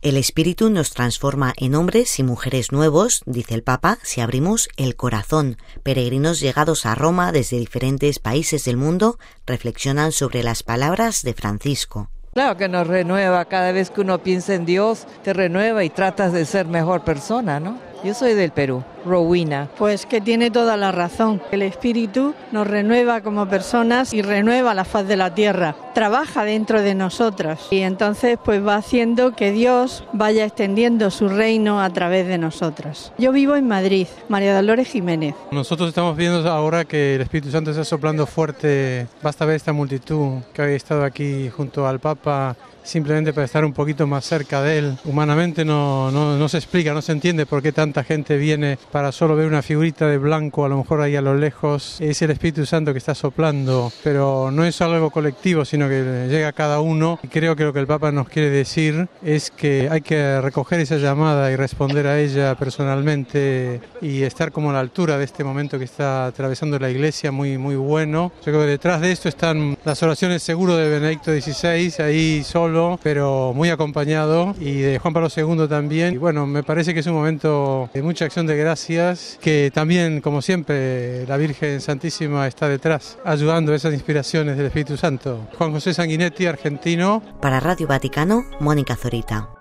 El Espíritu nos transforma en hombres y mujeres nuevos, dice el Papa, si abrimos el corazón. Peregrinos llegados a Roma desde diferentes países del mundo reflexionan sobre las palabras de Francisco. Claro que nos renueva, cada vez que uno piensa en Dios, te renueva y tratas de ser mejor persona, ¿no? Yo soy del Perú, Rowena. Pues que tiene toda la razón. El Espíritu nos renueva como personas y renueva la faz de la tierra. Trabaja dentro de nosotras y entonces pues va haciendo que Dios vaya extendiendo su reino a través de nosotras. Yo vivo en Madrid, María Dolores Jiménez. Nosotros estamos viendo ahora que el Espíritu Santo está soplando fuerte. Basta ver esta multitud que había estado aquí junto al Papa, simplemente para estar un poquito más cerca de él. Humanamente no se explica, no se entiende por qué tanta gente viene para solo ver una figurita de blanco, a lo mejor ahí a lo lejos. Es el Espíritu Santo que está soplando, pero no es algo colectivo, sino que llega a cada uno. Y creo que lo que el Papa nos quiere decir es que hay que recoger esa llamada y responder a ella personalmente y estar como a la altura de este momento que está atravesando la Iglesia, muy, muy bueno. Yo creo que detrás de esto están las oraciones seguro de Benedicto XVI, ahí solo, pero muy acompañado, y de Juan Pablo II también. Y bueno, me parece que es un momento de mucha acción de gracias, que también, como siempre, la Virgen Santísima está detrás, ayudando a esas inspiraciones del Espíritu Santo. Juan José Sanguinetti, argentino. Para Radio Vaticano, Mónica Zorita.